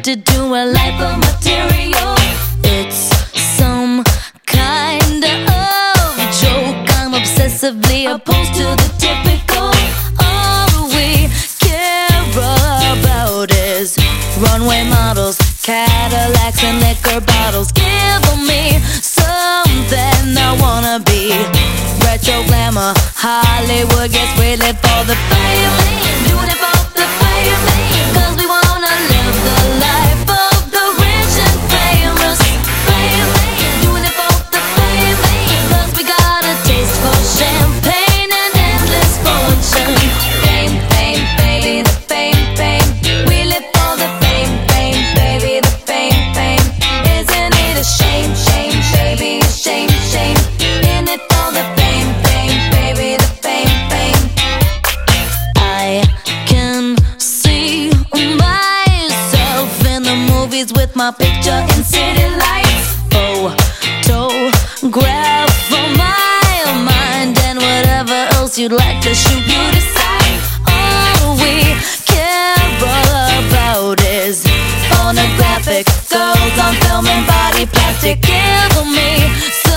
addicted to a life of material. It's some kind of joke. I'm obsessively opposed to the typical. All we care about is runway models, Cadillacs and liquor bottles. Give me something I wanna be. Retro glamour, Hollywood, guess we live for the fame. Doing it for the fame, 'cause we wanna live the life of the rich and famous. Fame, doing it for the fame, 'cause we got a taste for champagne and endless fortune. Fame, fame, baby, the fame, fame. We live for the fame, fame, baby, the fame, fame. Isn't it a shame, shame, baby, a shame, shame. In it for the fame, fame, baby, the fame, fame. I can see myself in the movies with my picture in city lights. Photograph for my mind and whatever else you'd like to shoot, you decide. All we care about is pornographic girls on film and body plastic. Give me